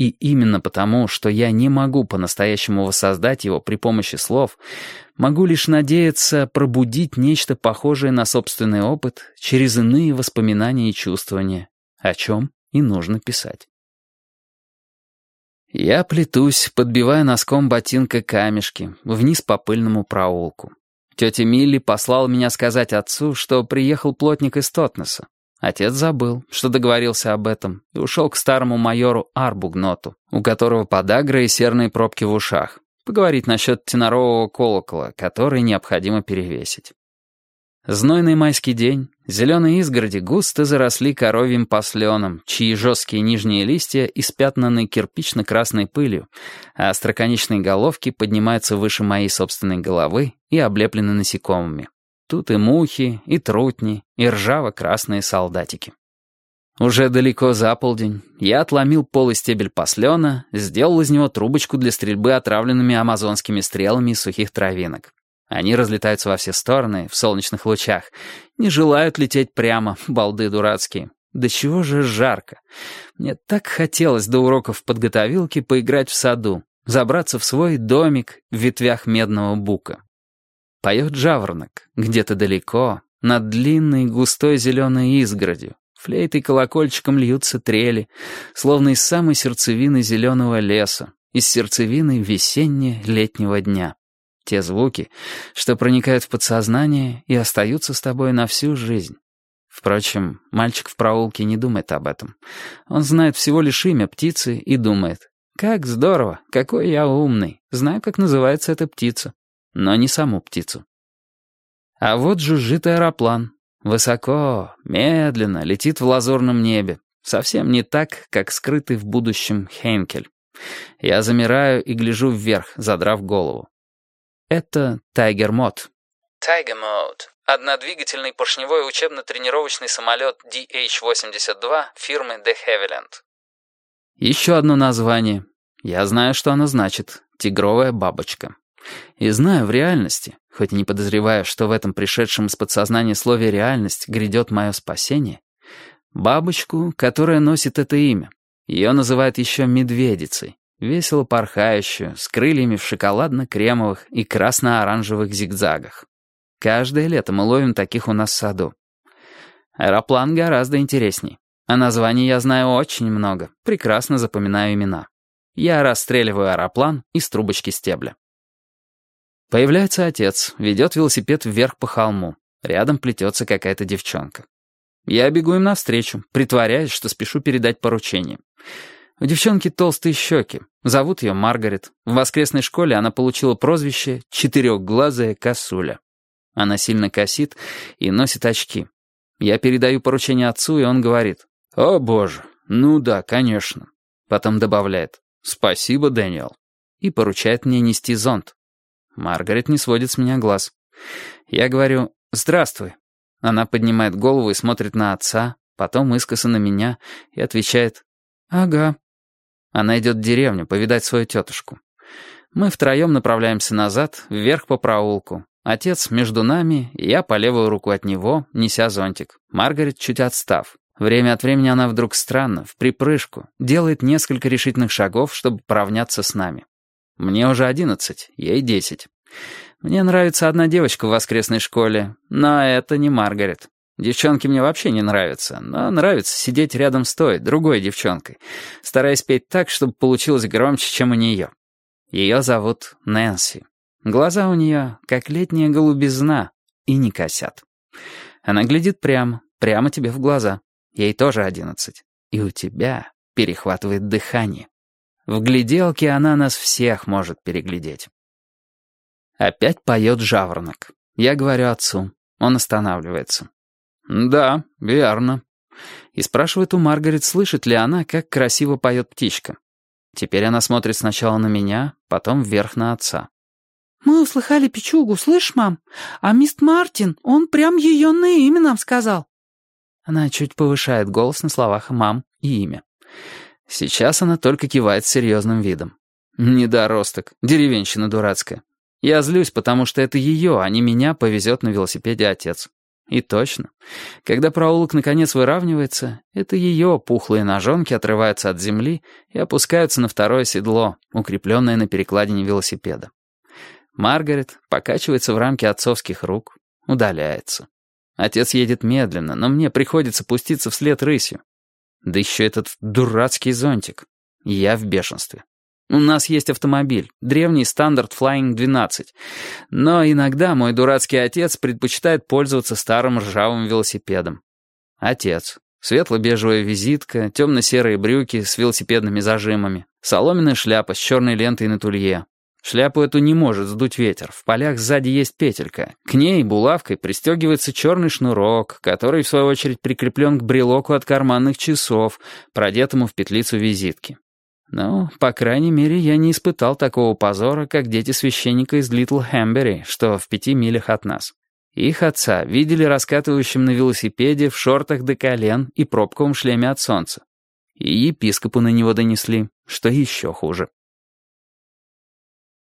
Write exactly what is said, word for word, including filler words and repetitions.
И именно потому, что я не могу по-настоящему воссоздать его при помощи слов, могу лишь надеяться пробудить нечто похожее на собственный опыт через иные воспоминания и чувствования, о чем и нужно писать. Я плетусь, подбивая носком ботинка камешки, вниз по пыльному проулку. Тетя Милли послала меня сказать отцу, что приехал плотник из Тотнеса. Отец забыл, что договорился об этом, и ушел к старому майору Арбугноту, у которого подагра и серные пробки в ушах, поговорить насчет тенорового колокола, который необходимо перевесить. Знойный майский день, зеленые изгороди густо заросли коровьим посленом, чьи жесткие нижние листья испятнаны кирпично-красной пылью, а остроконечные головки поднимаются выше моей собственной головы и облеплены насекомыми. Тут и мухи, и трутни, и ржаво-красные солдатики. Уже далеко за полдень я отломил полый стебель послена, сделал из него трубочку для стрельбы отравленными амазонскими стрелами из сухих травинок. Они разлетаются во все стороны, в солнечных лучах, не желают лететь прямо, балды дурацкие. Да чего же жарко. Мне так хотелось до уроков подготовилки поиграть в саду, забраться в свой домик в ветвях медного бука. Поет жаворонок, где-то далеко, над длинной густой зеленой изгородью. Флейтой и колокольчиком льются трели, словно из самой сердцевины зеленого леса, из сердцевины весенне-летнего дня. Те звуки, что проникают в подсознание и остаются с тобой на всю жизнь. Впрочем, мальчик в проулке не думает об этом. Он знает всего лишь имя птицы и думает: «Как здорово, какой я умный, знаю, как называется эта птица». Но не саму птицу. А вот жужжит аэроплан. Высоко, медленно летит в лазурном небе. Совсем не так, как скрытый в будущем Хейнкель. Я замираю и гляжу вверх, задрав голову. Это Tiger Mode. Tiger Mode — однодвигательный поршневой учебно-тренировочный самолет ди эйч восемьдесят два фирмы де Хевиленд. Еще одно название. Я знаю, что оно значит. Тигровая бабочка. И знаю в реальности, хоть и не подозревая, что в этом пришедшем из подсознания слове «реальность» грядет мое спасение, бабочку, которая носит это имя. Ее называют еще медведицей, весело порхающую, с крыльями в шоколадно-кремовых и красно-оранжевых зигзагах. Каждое лето мы ловим таких у нас в саду. Аэроплан гораздо интересней. А названий я знаю очень много, прекрасно запоминаю имена. Я расстреливаю аэроплан из трубочки стебля. Появляется отец, ведет велосипед вверх по холму. Рядом плетется какая-то девчонка. Я бегу им навстречу, притворяясь, что спешу передать поручение. У девчонки толстые щеки. Зовут ее Маргарет. В воскресной школе она получила прозвище «четырехглазая косуля». Она сильно косит и носит очки. Я передаю поручение отцу, и он говорит: «О, боже, ну да, конечно». Потом добавляет: «Спасибо, Дэниел», и поручает мне нести зонт. Маргарет не сводит с меня глаз. Я говорю: «Здравствуй». Она поднимает голову и смотрит на отца, потом искоса на меня и отвечает: «Ага». Она идет в деревню повидать свою тетушку. Мы втроем направляемся назад, вверх по проулку. Отец между нами, и я по левую руку от него, неся зонтик. Маргарет чуть отстав. Время от времени она вдруг странно, в припрыжку, делает несколько решительных шагов, чтобы поравняться с нами. Мне уже одиннадцать, ей десять. Мне нравится одна девочка в воскресной школе, но это не Маргарет. Девчонки мне вообще не нравятся, но нравится сидеть рядом с той, другой девчонкой, стараясь петь так, чтобы получилось громче, чем у нее. Ее зовут Нэнси. Глаза у нее, как летняя голубизна, и не косят. Она глядит прямо, прямо тебе в глаза. Ей тоже одиннадцать. И у тебя перехватывает дыхание. В гляделке она нас всех может переглядеть. Опять поет жаворонок. Я говорю отцу. Он останавливается. «Да, верно». И спрашивает у Маргарет, слышит ли она, как красиво поет птичка. Теперь она смотрит сначала на меня, потом вверх на отца. «Мы услыхали печугу, слышь, мам? А мистер Мартин, он прям ее на имя нам сказал». Она чуть повышает голос на словах «мам» и «имя». Сейчас она только кивает с серьезным видом. Недоросток, деревенщина дурацкая. Я злюсь, потому что это ее, а не меня, повезет на велосипеде отец. И точно. Когда проулок наконец выравнивается, это ее пухлые ножонки отрываются от земли и опускаются на второе седло, укрепленное на перекладине велосипеда. Маргарет покачивается в рамке отцовских рук, удаляется. Отец едет медленно, но мне приходится пуститься вслед рысью. Да еще этот дурацкий зонтик. Я в бешенстве. У нас есть автомобиль, древний стандарт Flying двенадцать. Но иногда мой дурацкий отец предпочитает пользоваться старым ржавым велосипедом. Отец. Светло-бежевая визитка, темно-серые брюки с велосипедными зажимами, соломенная шляпа с черной лентой на тулье. Шляпу эту не может сдуть ветер, в полях сзади есть петелька. К ней булавкой пристегивается черный шнурок, который, в свою очередь, прикреплен к брелоку от карманных часов, продетому в петлицу визитки. Ну, по крайней мере, я не испытал такого позора, как дети священника из Литл Хэмбери, что в пяти милях от нас. Их отца видели раскатывающим на велосипеде в шортах до колен и пробковом шлеме от солнца. И епископу на него донесли, что еще хуже.